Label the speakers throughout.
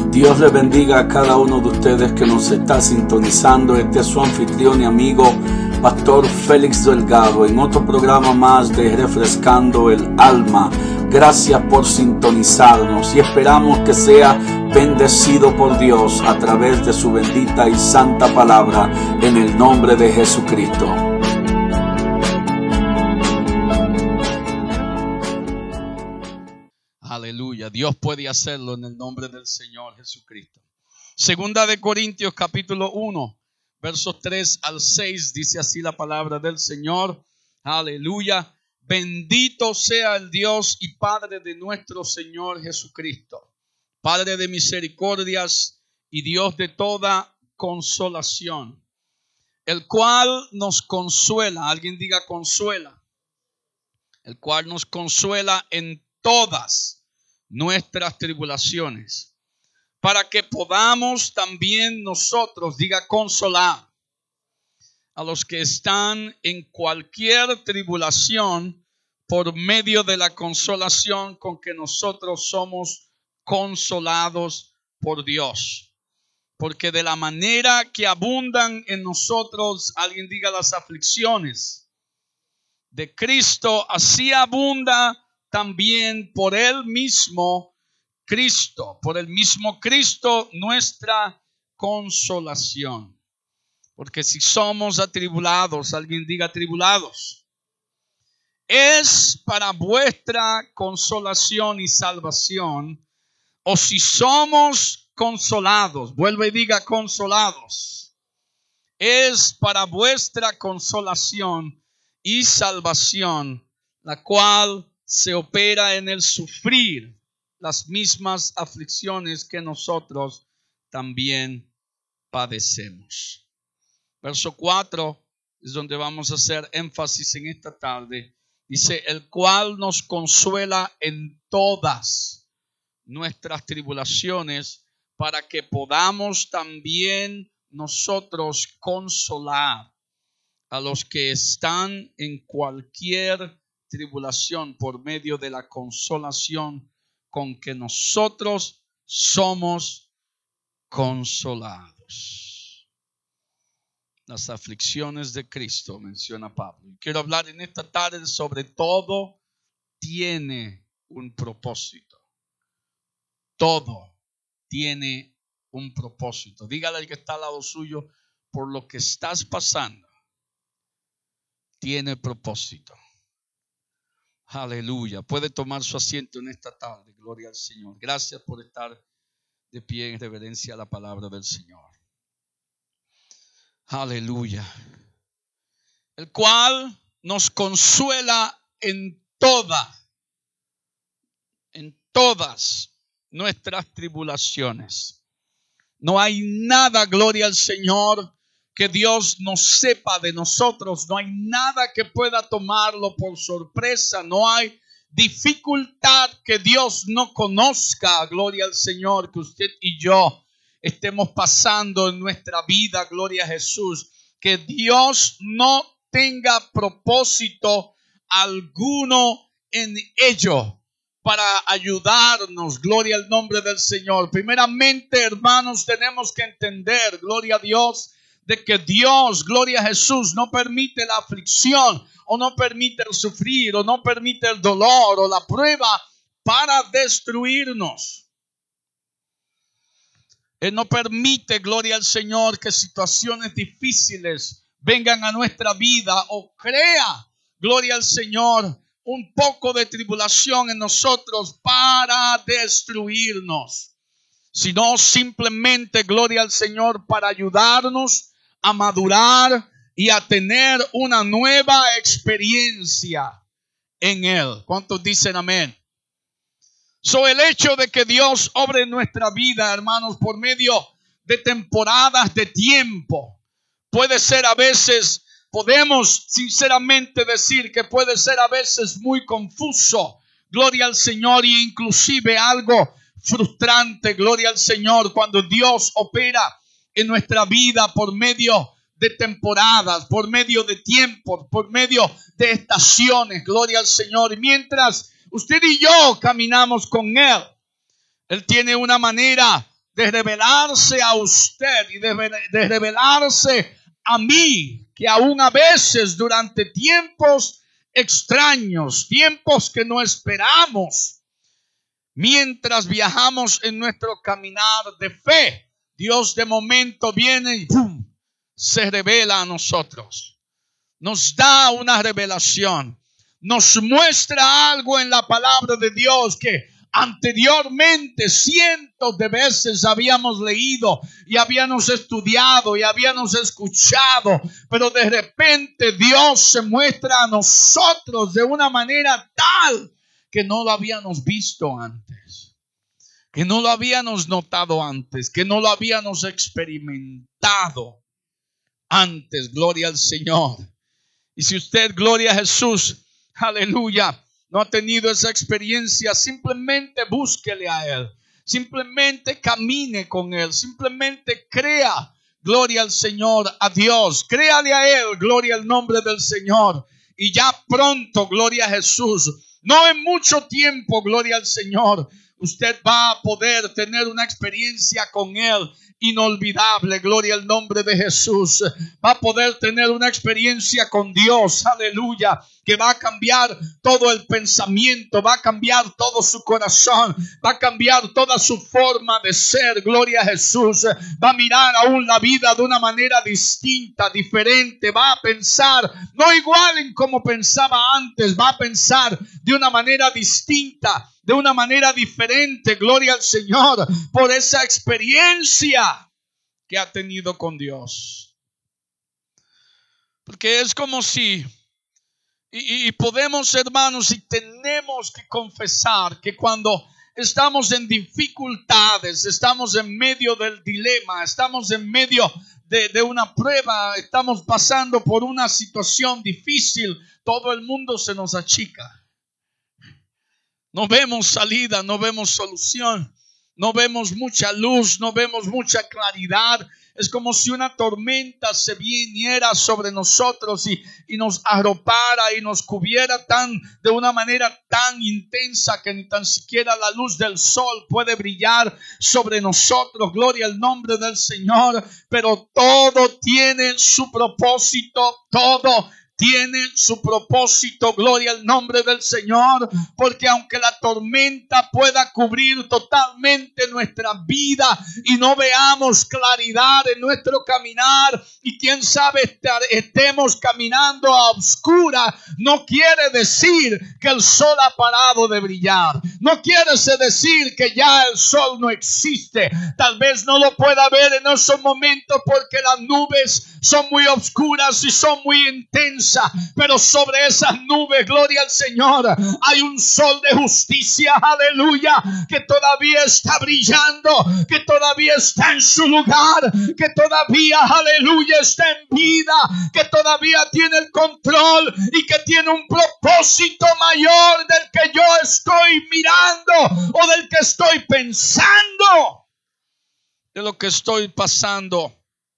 Speaker 1: Dios le bendiga a cada uno de ustedes que nos está sintonizando. Este es su anfitrión y amigo, Pastor Félix Delgado, en otro programa más de Refrescando el Alma. Gracias por sintonizarnos y esperamos que sea bendecido por Dios a través de su bendita y santa palabra, en el nombre de Jesucristo.
Speaker 2: Aleluya, Dios puede hacerlo en el nombre del Señor Jesucristo. Segunda de Corintios capítulo 1, versos 3 al 6, dice así la palabra del Señor. Aleluya, bendito sea el Dios y Padre de nuestro Señor Jesucristo, Padre de misericordias y Dios de toda consolación, el cual nos consuela, alguien diga consuela, el cual nos consuela en todas nuestras tribulaciones, para que podamos también nosotros, diga consolar, a los que están en cualquier tribulación por medio de la consolación con que nosotros somos consolados por Dios. Porque de la manera que abundan en nosotros, alguien diga las aflicciones de Cristo, así abunda también por el mismo Cristo, nuestra consolación. Porque si somos atribulados, alguien diga atribulados, es para vuestra consolación y salvación. O si somos consolados, vuelve y diga consolados, es para vuestra consolación y salvación, la cual se opera en el sufrir las mismas aflicciones que nosotros también padecemos. Verso 4 es donde vamos a hacer énfasis en esta tarde. Dice, el cual nos consuela en todas nuestras tribulaciones, para que podamos también nosotros consolar a los que están en cualquier tribulación por medio de la consolación con que nosotros somos consolados. Las aflicciones de Cristo, menciona Pablo. Quiero hablar en esta tarde sobre todo tiene un propósito. Todo tiene un propósito. Dígale al que está al lado suyo, por lo que estás pasando, tiene propósito. Aleluya. Puede tomar su asiento en esta tarde. Gloria al Señor. Gracias por estar de pie en reverencia a la palabra del Señor. Aleluya. El cual nos consuela en todas nuestras tribulaciones. No hay nada, gloria al Señor, que Dios no sepa de nosotros. No hay nada que pueda tomarlo por sorpresa. No hay dificultad que Dios no conozca, gloria al Señor, que usted y yo estemos pasando en nuestra vida, gloria a Jesús, que Dios no tenga propósito alguno en ello para ayudarnos, gloria al nombre del Señor. Primeramente, hermanos, tenemos que entender, gloria a Dios, de que Dios, gloria a Jesús, no permite la aflicción, o no permite el sufrir, o no permite el dolor, o la prueba para destruirnos. Él no permite, gloria al Señor, que situaciones difíciles vengan a nuestra vida o crea, gloria al Señor, un poco de tribulación en nosotros para destruirnos, sino simplemente, gloria al Señor, para ayudarnos a madurar y a tener una nueva experiencia en Él. ¿Cuántos dicen amén? El hecho de que Dios obre en nuestra vida, hermanos, por medio de temporadas de tiempo, puede ser a veces, podemos sinceramente decir que puede ser a veces muy confuso, gloria al Señor, y inclusive algo frustrante, gloria al Señor, cuando Dios opera en nuestra vida por medio de temporadas, por medio de tiempos, por medio de estaciones, gloria al Señor. Y mientras usted y yo caminamos con Él, Él tiene una manera de revelarse a usted y de revelarse a mí, que aún a veces durante tiempos extraños, tiempos que no esperamos, mientras viajamos en nuestro caminar de fe, Dios de momento viene y ¡pum!, se revela a nosotros. Nos da una revelación. Nos muestra algo en la palabra de Dios que anteriormente cientos de veces habíamos leído y habíamos estudiado y habíamos escuchado, pero de repente Dios se muestra a nosotros de una manera tal que no lo habíamos visto antes, que no lo habíamos notado antes, que no lo habíamos experimentado antes. Gloria al Señor. Y si usted, gloria a Jesús, aleluya, no ha tenido esa experiencia, simplemente búsquele a Él. Simplemente camine con Él. Simplemente crea, gloria al Señor, a Dios. Créale a Él, gloria al nombre del Señor. Y ya pronto, gloria a Jesús, no en mucho tiempo, gloria al Señor, usted va a poder tener una experiencia con Él inolvidable, gloria al nombre de Jesús. Va a poder tener una experiencia con Dios, aleluya, que va a cambiar todo el pensamiento, va a cambiar todo su corazón, va a cambiar toda su forma de ser, gloria a Jesús. Va a mirar aún la vida de una manera distinta, diferente, va a pensar no igual en como pensaba antes, va a pensar de una manera distinta, de una manera diferente, gloria al Señor, por esa experiencia que ha tenido con Dios. Porque es como si, y podemos, hermanos, y tenemos que confesar que cuando estamos en dificultades, estamos en medio del dilema, estamos en medio de una prueba, estamos pasando por una situación difícil, todo el mundo se nos achica. No vemos salida, no vemos solución, no vemos mucha luz, no vemos mucha claridad. Es como si una tormenta se viniera sobre nosotros y nos arropara y nos cubriera de una manera tan intensa que ni tan siquiera la luz del sol puede brillar sobre nosotros. Gloria al nombre del Señor. Pero todo tiene su propósito, todo tiene su propósito, gloria al nombre del Señor, porque aunque la tormenta pueda cubrir totalmente nuestra vida y no veamos claridad en nuestro caminar, y quién sabe estemos caminando a oscura, no quiere decir que el sol ha parado de brillar, no quiere decir que ya el sol no existe. Tal vez no lo pueda ver en esos momentos porque las nubes son muy oscuras y son muy intensas, pero sobre esas nubes, gloria al Señor, hay un sol de justicia, aleluya, que todavía está brillando, que todavía está en su lugar, que todavía, aleluya, está en vida, que todavía tiene el control y que tiene un propósito mayor del que yo estoy mirando o del que estoy pensando, de lo que estoy pasando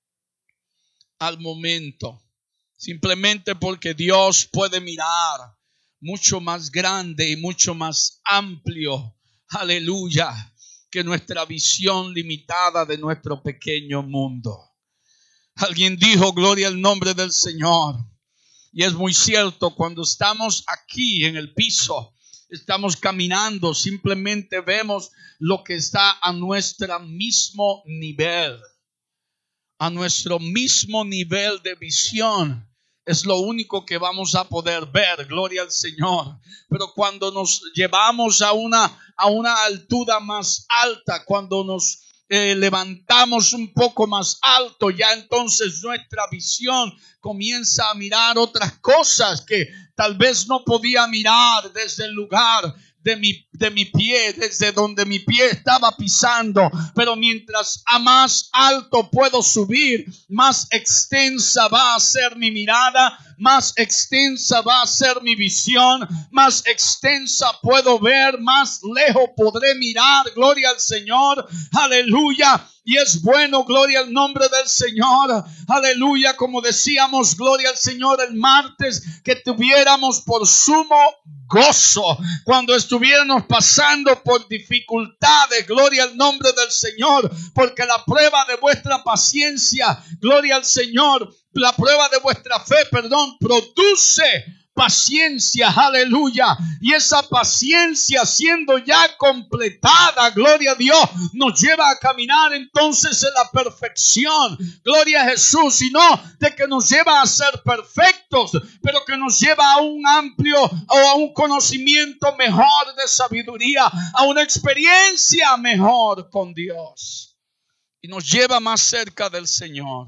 Speaker 2: al momento. Simplemente porque Dios puede mirar mucho más grande y mucho más amplio, aleluya, que nuestra visión limitada de nuestro pequeño mundo. Alguien dijo, gloria al nombre del Señor, y es muy cierto, cuando estamos aquí en el piso, estamos caminando, simplemente vemos lo que está a nuestro mismo nivel. A nuestro mismo nivel de visión es lo único que vamos a poder ver, gloria al Señor. Pero cuando nos llevamos a una altura más alta, cuando nos levantamos un poco más alto, ya entonces nuestra visión comienza a mirar otras cosas que tal vez no podía mirar desde el lugar de mi pie, desde donde mi pie estaba pisando. Pero mientras a más alto puedo subir, más extensa va a ser mi mirada, más extensa va a ser mi visión, más extensa puedo ver, más lejos podré mirar, gloria al Señor, aleluya. Y es bueno, gloria al nombre del Señor, aleluya, como decíamos, gloria al Señor el martes, que tuviéramos por sumo gozo. Cuando estuviéramos pasando por dificultades, gloria al nombre del Señor, porque la prueba de vuestra paciencia, gloria al Señor, la prueba de vuestra fe, produce paciencia, aleluya. Y esa paciencia, siendo ya completada, gloria a Dios, nos lleva a caminar entonces en la perfección, gloria a Jesús, y no de que nos lleva a ser perfectos, pero que nos lleva a un amplio o a un conocimiento mejor de sabiduría, a una experiencia mejor con Dios, y nos lleva más cerca del Señor.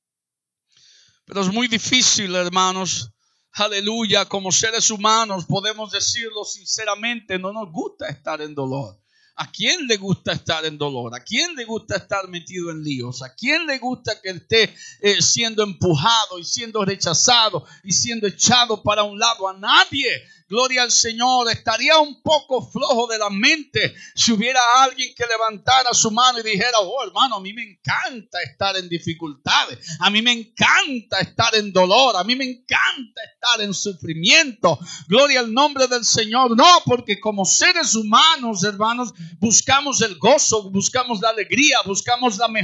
Speaker 2: Pero es muy difícil, hermanos, aleluya, como seres humanos podemos decirlo sinceramente, no nos gusta estar en dolor. ¿A quién le gusta estar en dolor? ¿A quién le gusta estar metido en líos? ¿A quién le gusta que esté siendo empujado y siendo rechazado y siendo echado para un lado? A nadie. Gloria al Señor. Estaría un poco flojo de la mente si hubiera alguien que levantara su mano y dijera: oh, hermano, a mí me encanta estar en dificultades, a mí me encanta estar en dolor, a mí me encanta estar en sufrimiento. Gloria al nombre del Señor. No, porque como seres humanos, hermanos, buscamos el gozo, buscamos la alegría, buscamos lo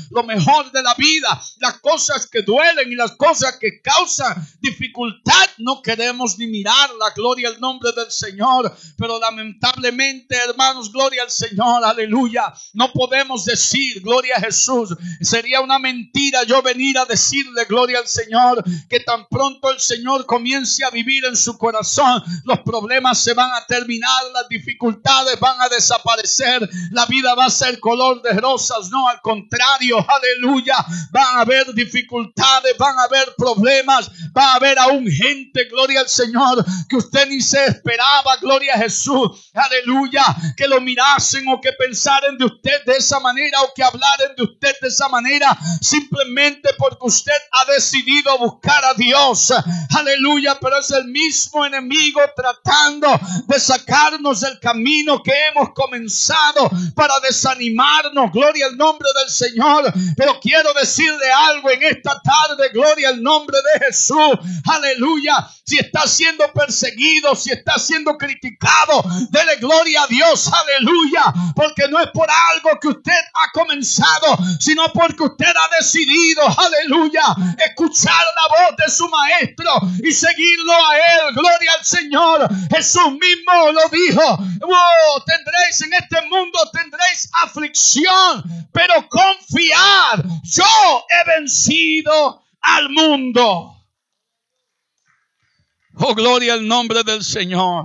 Speaker 2: mejor de la vida. Las cosas que duelen y las cosas que causan dificultad no queremos ni mirarla. Gloria al nombre del Señor. Pero lamentablemente, hermanos, gloria al Señor, aleluya, no podemos decir, gloria a Jesús. Sería una mentira yo venir a decirle, gloria al Señor, que tan pronto el Señor comience a vivir en su corazón, los problemas se van a terminar, las dificultades van a desaparecer, la vida va a ser color de rosas. No, al contrario, aleluya, van a haber dificultades, van a haber problemas, va a haber aún gente, gloria al Señor, que usted ni se esperaba, gloria a Jesús, aleluya, que lo mirasen o que pensaran de usted de esa manera o que hablaran de usted de esa manera, simplemente porque usted ha decidido buscar a Dios, aleluya. Pero es el mismo enemigo tratando de sacarnos del camino que hemos comenzado para desanimarnos, gloria al nombre del Señor. Pero quiero decirle algo en esta tarde, gloria al nombre de Jesús, aleluya. Si está siendo perseguido, si está siendo criticado, dele gloria a Dios, aleluya, porque no es por algo que usted ha comenzado, sino porque usted ha decidido, aleluya, escuchar la voz de su maestro y seguirlo a él. Gloria al Señor. Jesús mismo lo dijo: oh, tendréis en este mundo, tendréis aflicción, pero confiad, yo he vencido al mundo. Oh, gloria al nombre del Señor.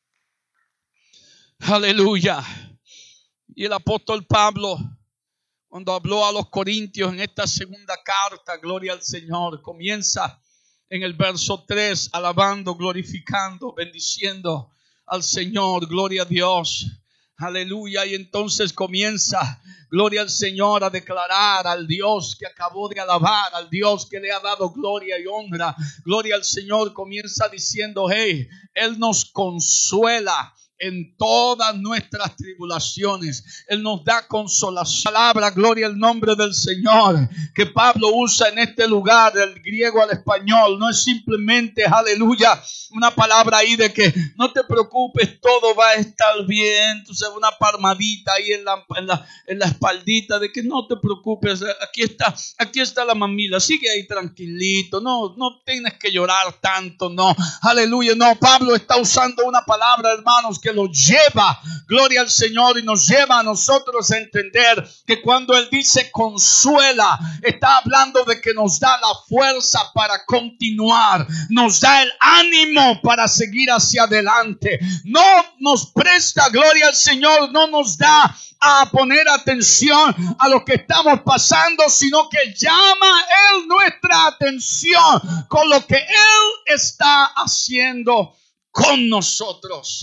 Speaker 2: Aleluya. Y el apóstol Pablo, cuando habló a los Corintios en esta segunda carta, gloria al Señor, comienza en el verso 3 alabando, glorificando, bendiciendo al Señor, gloria a Dios. Aleluya. Y entonces comienza, gloria al Señor, a declarar al Dios que acabó de alabar, al Dios que le ha dado gloria y honra. Gloria al Señor. Comienza diciendo: hey, Él nos consuela en todas nuestras tribulaciones. Él nos da consolación. Palabra, gloria al nombre del Señor, que Pablo usa en este lugar, del griego al español, no es simplemente, aleluya, una palabra ahí de que no te preocupes, todo va a estar bien. Tú sabes, una palmadita ahí en la espaldita de que no te preocupes, aquí está la mamila, sigue ahí tranquilito, no tienes que llorar tanto, no, aleluya. No, Pablo está usando una palabra, hermanos, que lo lleva, gloria al Señor, y nos lleva a nosotros a entender que cuando Él dice consuela, está hablando de que nos da la fuerza para continuar, nos da el ánimo para seguir hacia adelante, no nos presta, gloria al Señor, no nos da a poner atención a lo que estamos pasando, sino que llama Él nuestra atención con lo que Él está haciendo con nosotros.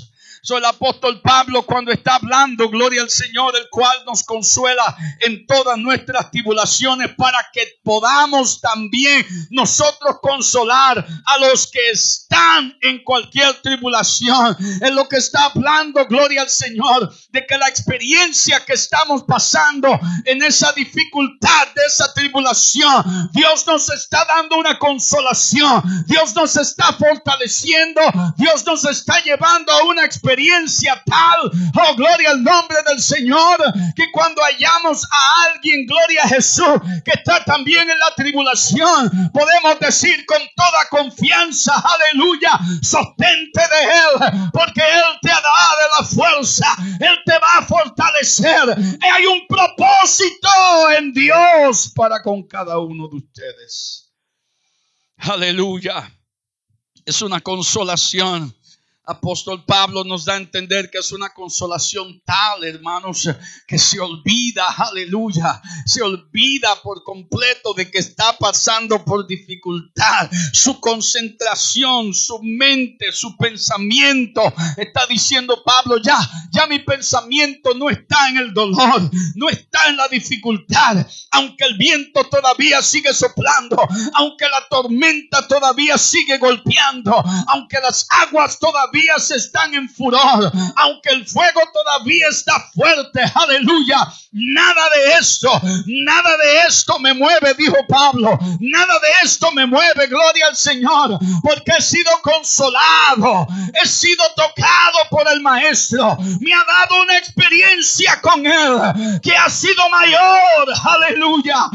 Speaker 2: Soy el apóstol Pablo cuando está hablando, gloria al Señor, el cual nos consuela en todas nuestras tribulaciones para que podamos también nosotros consolar a los que están en cualquier tribulación. Es lo que está hablando, gloria al Señor, de que la experiencia que estamos pasando en esa dificultad, de esa tribulación, Dios nos está dando una consolación, Dios nos está fortaleciendo, Dios nos está llevando a una experiencia tal, oh gloria al nombre del Señor, que cuando hallamos a alguien, gloria a Jesús, que está también en la tribulación, podemos decir con toda confianza, aleluya, sostente de Él, porque Él te dará de la fuerza, Él te va a fortalecer. Hay un propósito en Dios para con cada uno de ustedes. Aleluya. Es una consolación. Apóstol Pablo nos da a entender que es una consolación tal, hermanos, que se olvida, aleluya, se olvida por completo de que está pasando por dificultad. Su concentración, su mente, su pensamiento, está diciendo Pablo, ya mi pensamiento no está en el dolor, no está en la dificultad, aunque el viento todavía sigue soplando, aunque la tormenta todavía sigue golpeando, aunque las aguas todavía se están en furor, aunque el fuego todavía está fuerte, aleluya, nada de esto me mueve, dijo Pablo, nada de esto me mueve, gloria al Señor, porque he sido consolado, he sido tocado por el Maestro, me ha dado una experiencia con Él que ha sido mayor, aleluya,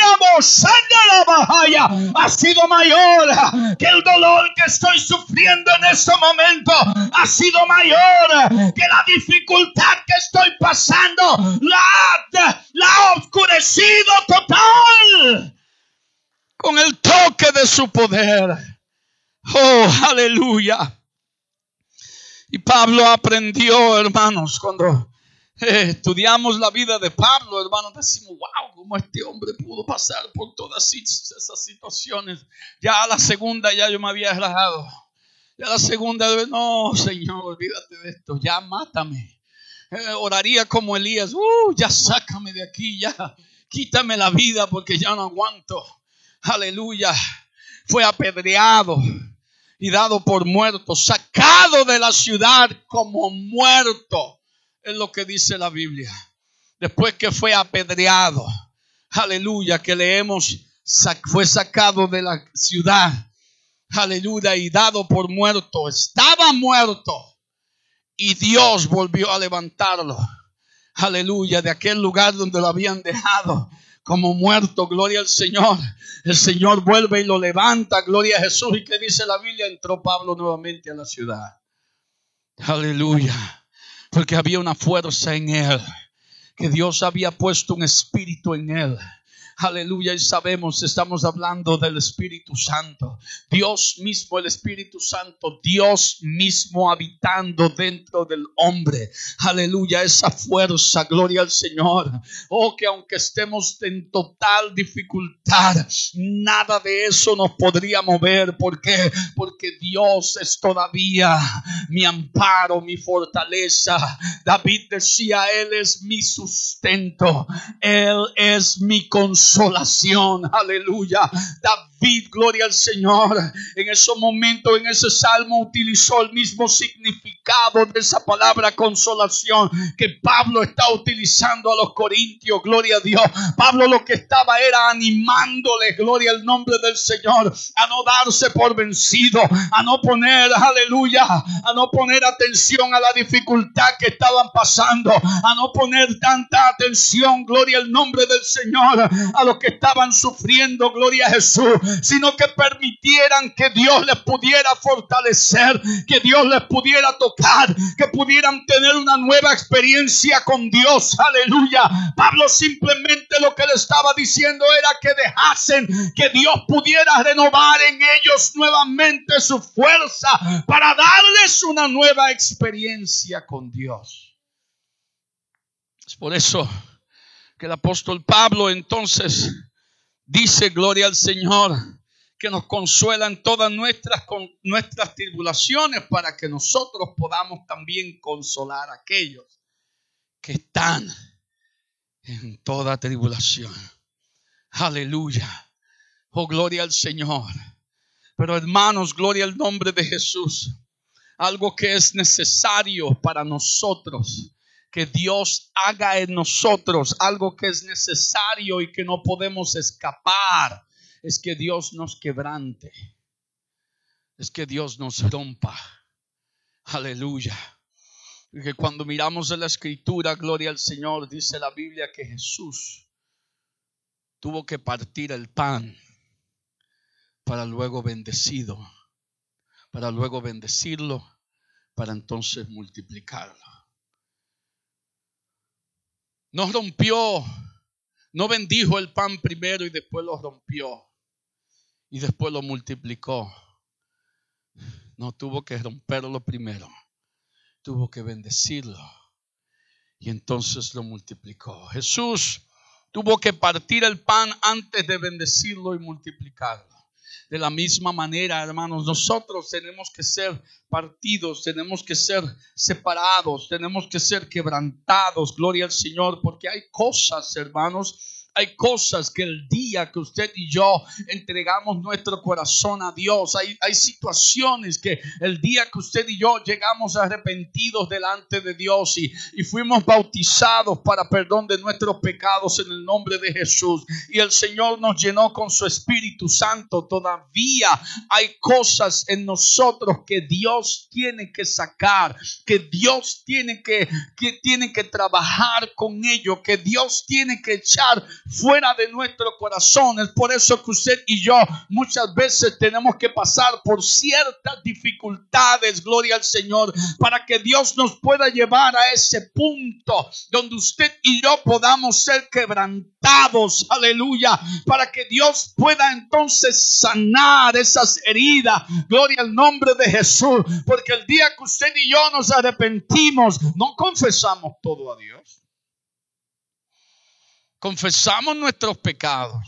Speaker 2: ha sido mayor que el dolor que estoy sufriendo en este momento, ha sido mayor que la dificultad que estoy pasando, la ha oscurecido total con el toque de su poder. Oh, aleluya. Y Pablo aprendió, hermanos, cuando estudiamos la vida de Pablo, hermanos, decimos, wow, cómo este hombre pudo pasar por todas esas situaciones. Ya a la segunda ya yo me había relajado. Ya la segunda vez, no, Señor, olvídate de esto, ya mátame. Oraría como Elías, ya sácame de aquí, ya quítame la vida porque ya no aguanto. Aleluya. Fue apedreado y dado por muerto, sacado de la ciudad como muerto, es lo que dice la Biblia. Después que fue apedreado, aleluya, que leemos, fue sacado de la ciudad. Aleluya, y dado por muerto. Estaba muerto y Dios volvió a levantarlo. Aleluya, de aquel lugar donde lo habían dejado como muerto, gloria al Señor. El Señor vuelve y lo levanta, gloria a Jesús. ¿Y qué dice la Biblia? Entró Pablo nuevamente a la ciudad. Aleluya, porque había una fuerza en él, que Dios había puesto un espíritu en él. Aleluya, y sabemos, estamos hablando del Espíritu Santo. Dios mismo, el Espíritu Santo, Dios mismo habitando dentro del hombre. Aleluya, esa fuerza, gloria al Señor. Oh, que aunque estemos en total dificultad, nada de eso nos podría mover. ¿Por qué? Porque Dios es todavía mi amparo, mi fortaleza. David decía, Él es mi sustento, Él es mi consolación. Aleluya. David, gloria al Señor, en ese momento, en ese salmo, utilizó el mismo significado de esa palabra consolación que Pablo está utilizando a los corintios. Gloria a Dios. Pablo lo que estaba era animándole, gloria al nombre del Señor, a no darse por vencido, a no poner, aleluya, a no poner atención a la dificultad que estaban pasando, a no poner tanta atención, gloria al nombre del Señor, a los que estaban sufriendo, gloria a Jesús, sino que permitieran que Dios les pudiera fortalecer, que Dios les pudiera tocar, que pudieran tener una nueva experiencia con Dios. Aleluya. Pablo simplemente lo que le estaba diciendo era que dejasen que Dios pudiera renovar en ellos nuevamente su fuerza para darles una nueva experiencia con Dios. Es por eso que el apóstol Pablo entonces dice, gloria al Señor, que nos consuela en todas nuestras tribulaciones, para que nosotros podamos también consolar a aquellos que están en toda tribulación. Aleluya. Oh, gloria al Señor. Pero hermanos, gloria al nombre de Jesús. Algo que es necesario para nosotros que Dios haga en nosotros, algo que es necesario y que no podemos escapar, es que Dios nos quebrante, es que Dios nos rompa. Aleluya. Porque cuando miramos en la Escritura, gloria al Señor, dice la Biblia que Jesús tuvo que partir el pan para luego bendecirlo, para entonces multiplicarlo. No rompió, no bendijo el pan primero y después lo rompió y después lo multiplicó. No, tuvo que romperlo primero, tuvo que bendecirlo y entonces lo multiplicó. Jesús tuvo que partir el pan antes de bendecirlo y multiplicarlo. De la misma manera, hermanos, nosotros tenemos que ser partidos, tenemos que ser separados, tenemos que ser quebrantados, gloria al Señor, porque hay cosas, hermanos, hay cosas que el día que usted y yo entregamos nuestro corazón a Dios, hay situaciones que el día que usted y yo llegamos arrepentidos delante de Dios y fuimos bautizados para perdón de nuestros pecados en el nombre de Jesús, y el Señor nos llenó con su Espíritu Santo, todavía hay cosas en nosotros que Dios tiene que sacar, que Dios tiene que trabajar con ello, que Dios tiene que echar fuera de nuestro corazón. Es por eso que usted y yo muchas veces tenemos que pasar por ciertas dificultades, gloria al Señor, para que Dios nos pueda llevar a ese punto donde usted y yo podamos ser quebrantados, aleluya, para que Dios pueda entonces sanar esas heridas, gloria al nombre de Jesús, porque el día que usted y yo nos arrepentimos, no confesamos todo a Dios. Confesamos nuestros pecados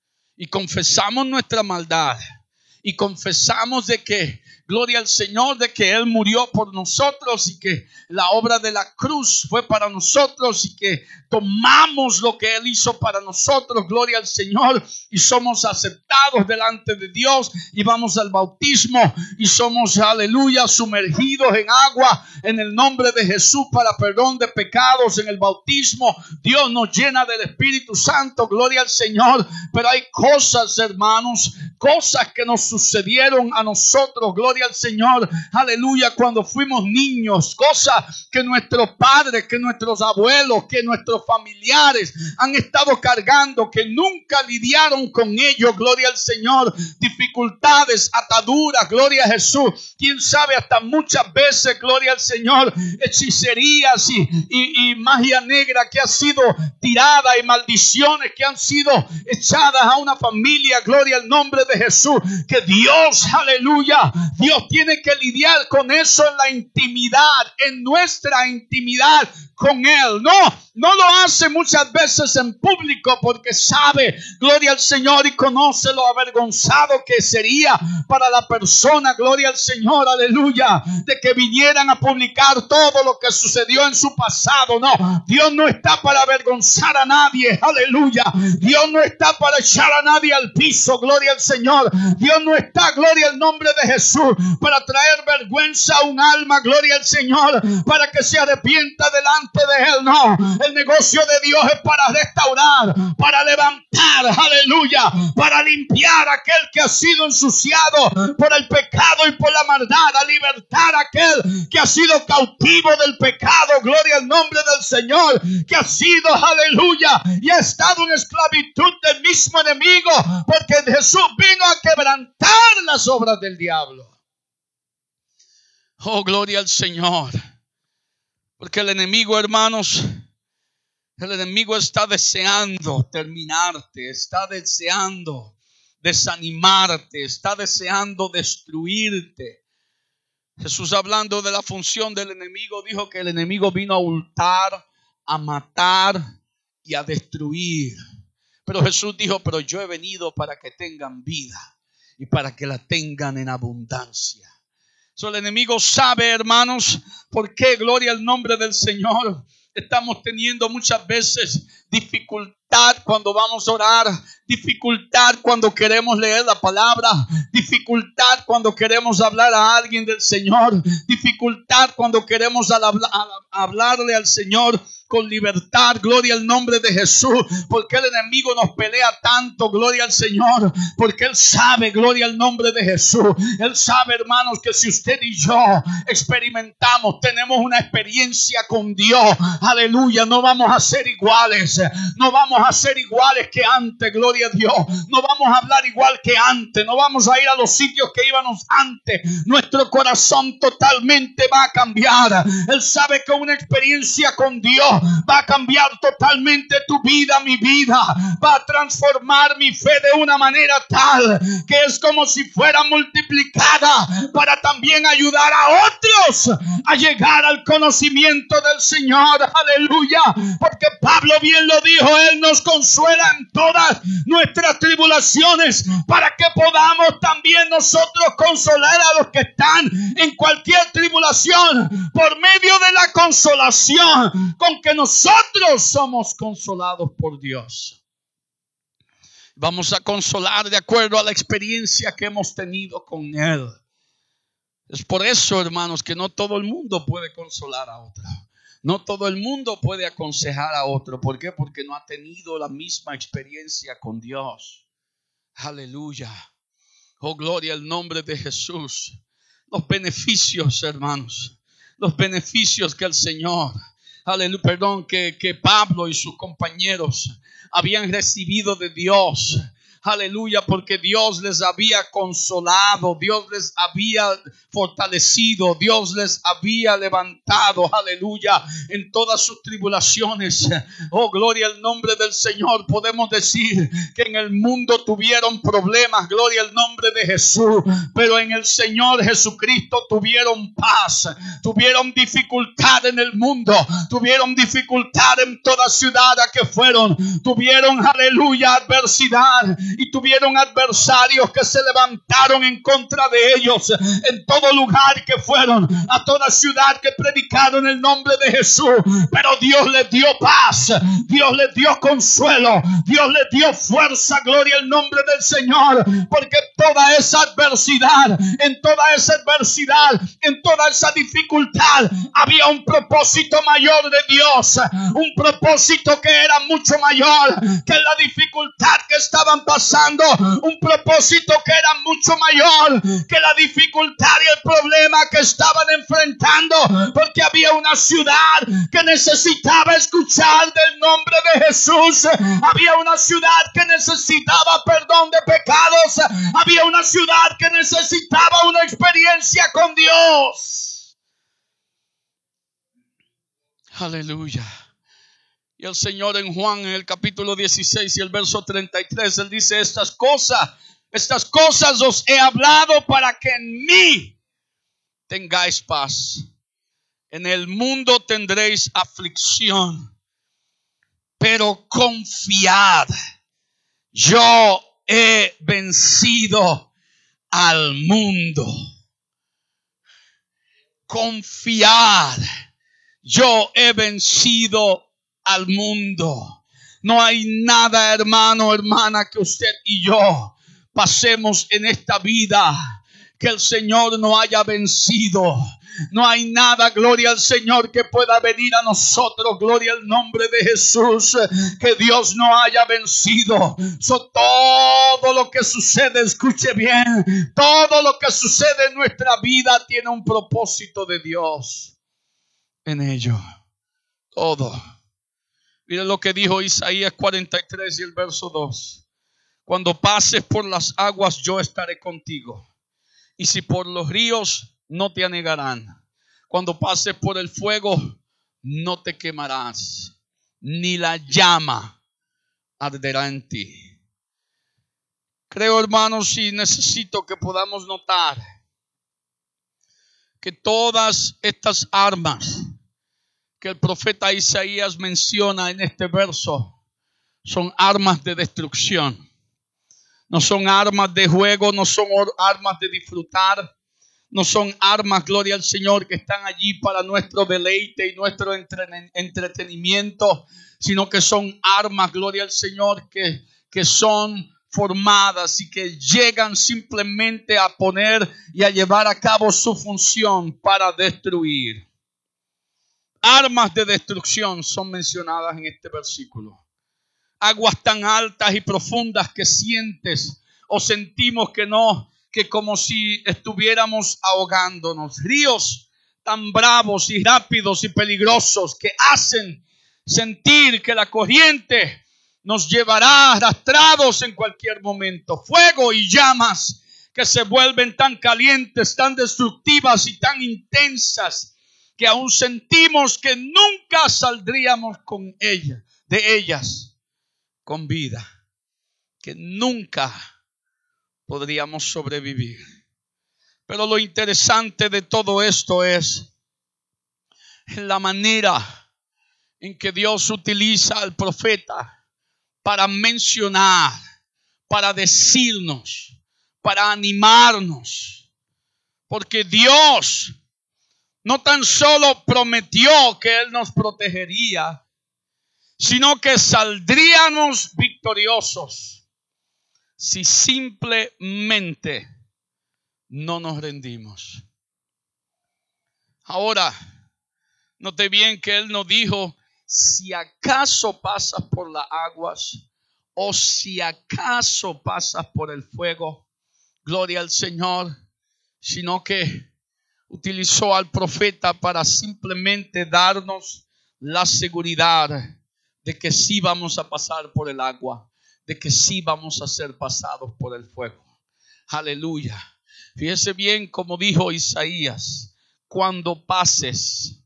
Speaker 2: y confesamos nuestra maldad y confesamos de que, gloria al Señor, de que Él murió por nosotros y que la obra de la cruz fue para nosotros y que tomamos lo que Él hizo para nosotros, gloria al Señor, y somos aceptados delante de Dios y vamos al bautismo y somos, aleluya, sumergidos en agua en el nombre de Jesús para perdón de pecados en el bautismo. Dios nos llena del Espíritu Santo, gloria al Señor, pero hay cosas, hermanos, cosas que nos sucedieron a nosotros, gloria al Señor, aleluya, cuando fuimos niños, cosas que nuestros padres, que nuestros abuelos, que nuestros familiares han estado cargando, que nunca lidiaron con ello, gloria al Señor, dificultades, ataduras, gloria a Jesús, quién sabe, hasta muchas veces, gloria al Señor, hechicerías y magia negra que ha sido tirada y maldiciones que han sido echadas a una familia, gloria al nombre de Jesús, que Dios, aleluya, Dios tiene que lidiar con eso en la intimidad, en nuestra intimidad con Él. No lo hace muchas veces en público porque sabe, gloria al Señor, y conoce lo avergonzado que sería para la persona, gloria al Señor, aleluya, de que vinieran a publicar todo lo que sucedió en su pasado. No, Dios no está para avergonzar a nadie, aleluya. Dios no está para echar a nadie al piso, gloria al Señor. Dios no está, gloria al nombre de Jesús, para traer vergüenza a un alma, gloria al Señor, para que se arrepienta delante de Él. No, el negocio de Dios es para restaurar, para levantar, aleluya, para limpiar a aquel que ha sido ensuciado por el pecado y por la maldad, a libertar a aquel que ha sido cautivo del pecado, gloria al nombre del Señor, que ha sido, aleluya, y ha estado en esclavitud del mismo enemigo, porque Jesús vino a quebrantar las obras del diablo. Oh, gloria al Señor. Porque el enemigo, hermanos, el enemigo está deseando terminarte, está deseando desanimarte, está deseando destruirte. Jesús, hablando de la función del enemigo, dijo que el enemigo vino a hurtar, a matar y a destruir. Pero Jesús dijo, pero yo he venido para que tengan vida y para que la tengan en abundancia. El enemigo sabe, hermanos, por qué, gloria al nombre del Señor, estamos teniendo muchas veces dificultad cuando vamos a orar, dificultad cuando queremos leer la palabra, dificultad cuando queremos hablar a alguien del Señor, dificultad cuando queremos hablarle al Señor con libertad. Gloria al nombre de Jesús. Porque el enemigo nos pelea tanto, gloria al Señor, porque Él sabe, gloria al nombre de Jesús, Él sabe, hermanos, que si usted y yo experimentamos, tenemos una experiencia con Dios, aleluya, no vamos a ser iguales, no vamos a ser iguales que antes, gloria a Dios, no vamos a hablar igual que antes, no vamos a ir a los sitios que íbamos antes, nuestro corazón totalmente va a cambiar. Él sabe que una experiencia con Dios va a cambiar totalmente tu vida, mi vida, va a transformar mi fe de una manera tal que es como si fuera multiplicada para también ayudar a otros a llegar al conocimiento del Señor, aleluya, porque Pablo bien lo dijo, Él nos consuela en todas nuestras tribulaciones para que podamos también nosotros consolar a los que están en cualquier tribulación por medio de la consolación con que nosotros somos consolados por Dios. Vamos a consolar de acuerdo a la experiencia que hemos tenido con Él. Es por eso, hermanos, que no todo el mundo puede consolar a otro. No todo el mundo puede aconsejar a otro. ¿Por qué? Porque no ha tenido la misma experiencia con Dios. Aleluya. Oh, gloria al nombre de Jesús. Los beneficios, hermanos. Los beneficios que el Señor, aleluya, que Pablo y sus compañeros habían recibido de Dios. Aleluya, porque Dios les había consolado, Dios les había fortalecido, Dios les había levantado, aleluya, en todas sus tribulaciones. Oh, gloria al nombre del Señor. Podemos decir que en el mundo tuvieron problemas, gloria al nombre de Jesús, pero en el Señor Jesucristo tuvieron paz, tuvieron dificultad en el mundo, tuvieron dificultad en toda ciudad a que fueron, tuvieron, aleluya, adversidad. Y tuvieron adversarios que se levantaron en contra de ellos en todo lugar que fueron, a toda ciudad que predicaron el nombre de Jesús. Pero Dios les dio paz, Dios les dio consuelo, Dios les dio fuerza, gloria al nombre del Señor. Porque toda esa adversidad, en toda esa adversidad, en toda esa dificultad, había un propósito mayor de Dios, un propósito que era mucho mayor que la dificultad que estaban pasando, un propósito que era mucho mayor que la dificultad y el problema que estaban enfrentando, porque había una ciudad que necesitaba escuchar del nombre de Jesús, había una ciudad que necesitaba perdón de pecados, había una ciudad que necesitaba una experiencia con Dios. Aleluya. Y el Señor en Juan, en el capítulo 16 y el verso 33, Él dice: estas cosas os he hablado para que en mí tengáis paz. En el mundo tendréis aflicción, pero confiad, yo he vencido al mundo. Confiad, yo he vencido al mundo. No hay nada, hermano, hermana, que usted y yo pasemos en esta vida que el Señor no haya vencido. No hay nada, gloria al Señor, que pueda venir a nosotros, gloria al nombre de Jesús, que Dios no haya vencido. Todo lo que sucede, escuche bien, todo lo que sucede en nuestra vida tiene un propósito de Dios en ello. Todo. Miren lo que dijo Isaías 43 y el verso 2. Cuando pases por las aguas, yo estaré contigo. Y si por los ríos, no te anegarán. Cuando pases por el fuego, no te quemarás, ni la llama arderá en ti. Creo, hermanos, y necesito que podamos notar que todas estas armas que el profeta Isaías menciona en este verso son armas de destrucción. No son armas de juego, no son armas de disfrutar. No son armas, gloria al Señor, que están allí para nuestro deleite y nuestro entretenimiento, sino que son armas, gloria al Señor, que son formadas y que llegan simplemente a poner y a llevar a cabo su función para destruir. Armas de destrucción son mencionadas en este versículo. Aguas tan altas y profundas que sientes o sentimos que como si estuviéramos ahogándonos. Ríos tan bravos y rápidos y peligrosos que hacen sentir que la corriente nos llevará arrastrados en cualquier momento. Fuego y llamas que se vuelven tan calientes, tan destructivas y tan intensas que aún sentimos que nunca saldríamos de ellas con vida, que nunca podríamos sobrevivir. Pero lo interesante de todo esto es la manera en que Dios utiliza al profeta para mencionar, para decirnos, para animarnos. Porque Dios no tan solo prometió que Él nos protegería, sino que saldríamos victoriosos si simplemente no nos rendimos. Ahora, note bien que Él nos dijo, si acaso pasas por las aguas o si acaso pasas por el fuego, gloria al Señor, sino que utilizó al profeta para simplemente darnos la seguridad de que sí vamos a pasar por el agua, de que sí vamos a ser pasados por el fuego. Aleluya. Fíjese bien como dijo Isaías, cuando pases.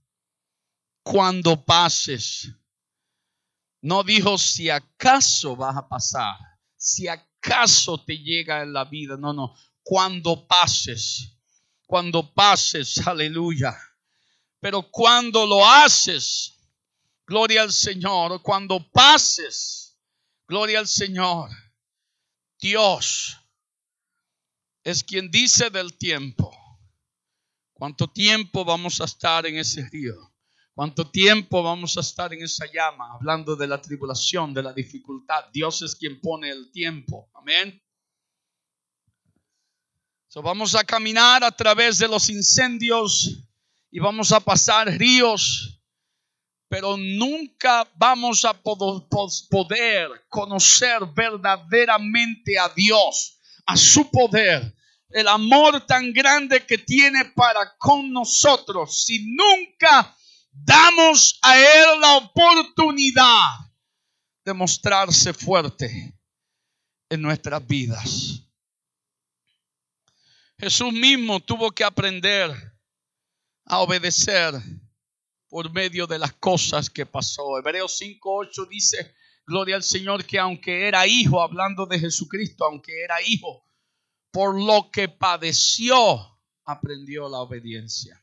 Speaker 2: No dijo si acaso vas a pasar, si acaso te llega en la vida. No. Cuando pases, aleluya. Pero cuando lo haces, gloria al Señor, cuando pases, gloria al Señor, Dios es quien dice del tiempo. ¿Cuánto tiempo vamos a estar en ese río? ¿Cuánto tiempo vamos a estar en esa llama? Hablando de la tribulación, de la dificultad. Dios es quien pone el tiempo. Amén. Vamos a caminar a través de los incendios y vamos a pasar ríos, pero nunca vamos a poder conocer verdaderamente a Dios, a su poder, el amor tan grande que tiene para con nosotros, si nunca damos a Él la oportunidad de mostrarse fuerte en nuestras vidas. Jesús mismo tuvo que aprender a obedecer por medio de las cosas que pasó. Hebreos 5:8 dice, gloria al Señor, que aunque era hijo, hablando de Jesucristo, aunque era hijo, por lo que padeció, aprendió la obediencia.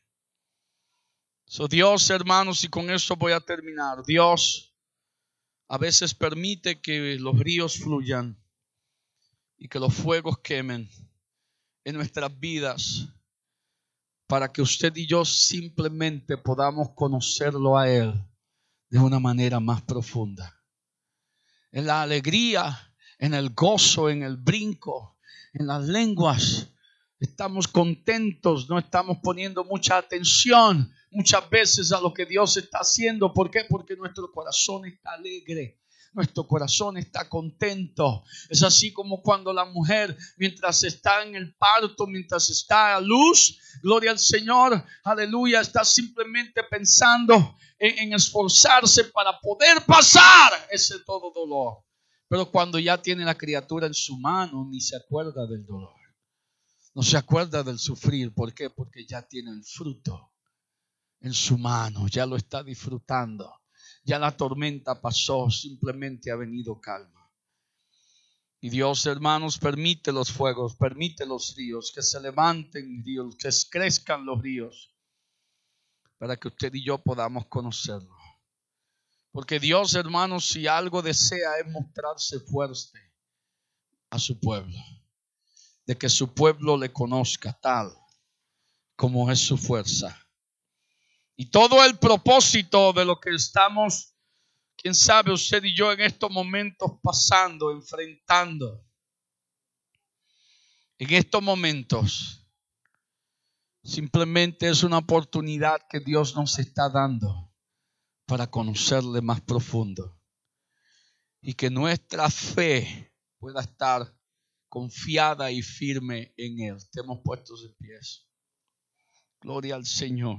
Speaker 2: Dios, hermanos, y con eso voy a terminar. Dios a veces permite que los ríos fluyan y que los fuegos quemen en nuestras vidas para que usted y yo simplemente podamos conocerlo a Él de una manera más profunda. En la alegría, en el gozo, en el brinco, en las lenguas, estamos contentos, no estamos poniendo mucha atención muchas veces a lo que Dios está haciendo. ¿Por qué? Porque nuestro corazón está alegre. Nuestro corazón está contento. Es así como cuando la mujer, mientras está en el parto, mientras está a luz, gloria al Señor, aleluya, está simplemente pensando en esforzarse para poder pasar ese todo dolor. Pero cuando ya tiene la criatura en su mano, ni se acuerda del dolor. No se acuerda del sufrir. ¿Por qué? Porque ya tiene el fruto en su mano, ya lo está disfrutando. Ya la tormenta pasó, simplemente ha venido calma. Y Dios, hermanos, permite los fuegos, permite los ríos, que se levanten ríos, que crezcan los ríos, para que usted y yo podamos conocerlo. Porque Dios, hermanos, si algo desea es mostrarse fuerte a su pueblo, de que su pueblo le conozca tal como es su fuerza. Y todo el propósito de lo que estamos, quién sabe, usted y yo en estos momentos pasando, enfrentando, en estos momentos, simplemente es una oportunidad que Dios nos está dando para conocerle más profundo y que nuestra fe pueda estar confiada y firme en Él. Estemos puestos en pies. Gloria al Señor.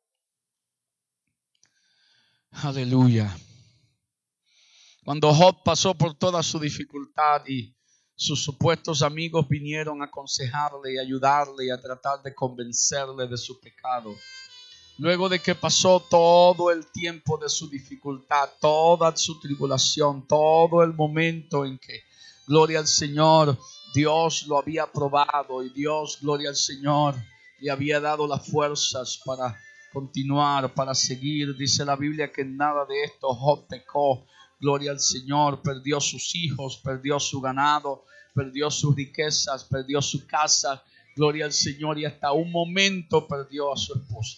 Speaker 2: Aleluya. Cuando Job pasó por toda su dificultad y sus supuestos amigos vinieron a aconsejarle y ayudarle y a tratar de convencerle de su pecado, luego de que pasó todo el tiempo de su dificultad, toda su tribulación, todo el momento en que, gloria al Señor, Dios lo había probado y Dios, gloria al Señor, le había dado las fuerzas para continuar, para seguir. Dice la Biblia que en nada de esto Job pecó. Gloria al Señor, perdió sus hijos, perdió su ganado, perdió sus riquezas, perdió su casa. Gloria al Señor, y hasta un momento perdió a su esposa.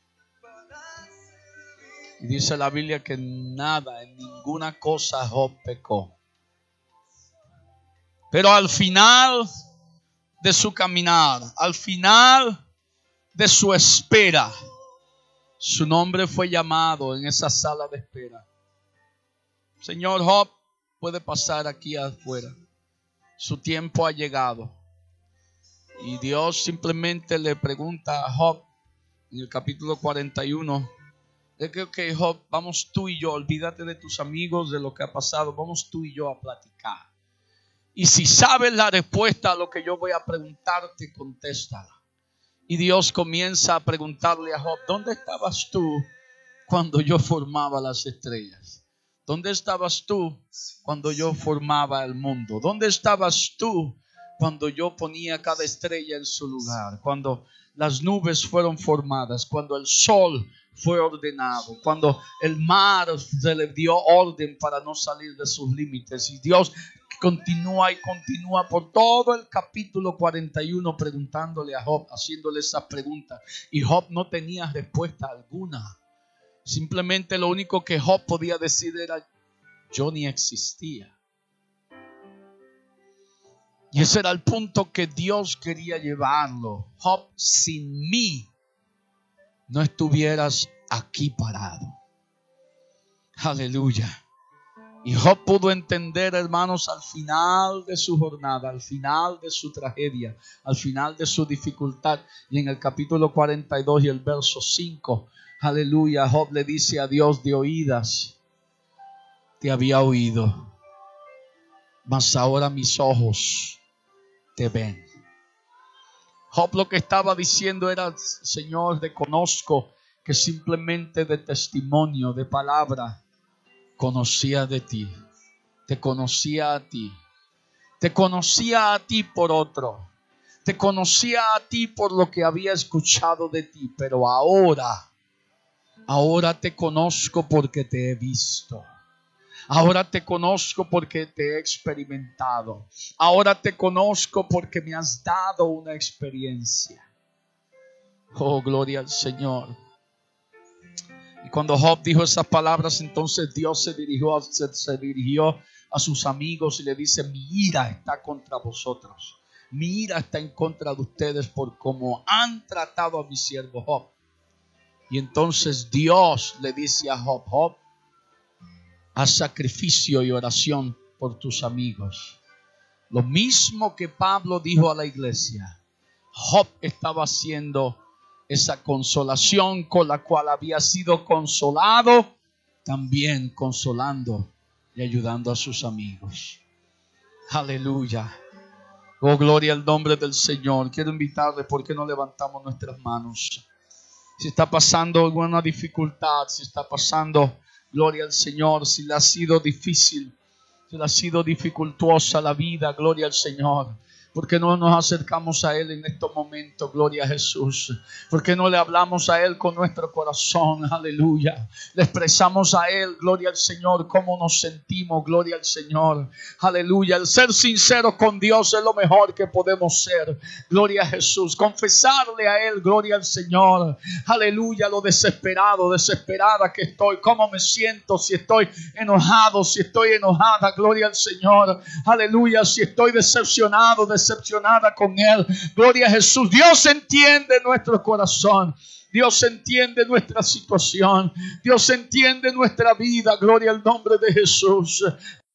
Speaker 2: Y dice la Biblia que en nada, en ninguna cosa Job pecó. Pero al final de su caminar, al final de su espera, su nombre fue llamado en esa sala de espera. Señor, Job puede pasar aquí afuera. Su tiempo ha llegado. Y Dios simplemente le pregunta a Job en el capítulo 41. Ok, Job, vamos tú y yo, olvídate de tus amigos, de lo que ha pasado, vamos tú y yo a platicar. Y si sabes la respuesta a lo que yo voy a preguntarte, contéstala. Y Dios comienza a preguntarle a Job, ¿dónde estabas tú cuando yo formaba las estrellas? ¿Dónde estabas tú cuando yo formaba el mundo? ¿Dónde estabas tú cuando yo ponía cada estrella en su lugar? Cuando las nubes fueron formadas, cuando el sol fue ordenado, cuando el mar se le dio orden para no salir de sus límites. Y Dios continúa y continúa por todo el capítulo 41 preguntándole a Job, haciéndole esas preguntas. Y Job no tenía respuesta alguna. Simplemente lo único que Job podía decir era: yo ni existía. Y ese era el punto que Dios quería llevarlo. Job, sin mí no estuvieras aquí parado. Aleluya. Y Job pudo entender, hermanos, al final de su jornada, al final de su tragedia, al final de su dificultad. Y en el capítulo 42 y el verso 5, aleluya, Job le dice a Dios: de oídas te había oído, mas ahora mis ojos te ven. Job lo que estaba diciendo era: Señor, reconozco que simplemente de testimonio, de palabra, conocía de ti. Te conocía a ti. Te conocía a ti por otro. Te conocía a ti por lo que había escuchado de ti. Pero ahora te conozco porque te he visto. Ahora te conozco porque te he experimentado. Ahora te conozco porque me has dado una experiencia. Oh, gloria al Señor. Y cuando Job dijo esas palabras, entonces Dios se dirigió a sus amigos y le dice: mi ira está contra vosotros. Mi ira está en contra de ustedes por cómo han tratado a mi siervo Job. Y entonces Dios le dice a Job: Job, haz sacrificio y oración por tus amigos. Lo mismo que Pablo dijo a la iglesia. Job estaba haciendo esa consolación con la cual había sido consolado, también consolando y ayudando a sus amigos. Aleluya. Oh, gloria al nombre del Señor. Quiero invitarle, ¿por qué no levantamos nuestras manos? Si está pasando alguna dificultad, si está pasando, gloria al Señor, si le ha sido difícil, si le ha sido dificultuosa la vida, gloria al Señor. ¿Por qué no nos acercamos a Él en estos momentos? Gloria a Jesús. ¿Por qué no le hablamos a Él con nuestro corazón? Aleluya. Le expresamos a Él, gloria al Señor, cómo nos sentimos, gloria al Señor. Aleluya. El ser sincero con Dios es lo mejor que podemos ser. Gloria a Jesús. Confesarle a Él, gloria al Señor. Aleluya. Lo desesperada que estoy. Cómo me siento, si estoy enojado, si estoy enojada, gloria al Señor. Aleluya. Si estoy decepcionada con Él, gloria a Jesús. Dios entiende nuestro corazón. Dios entiende nuestra situación. Dios entiende nuestra vida. Gloria al nombre de Jesús.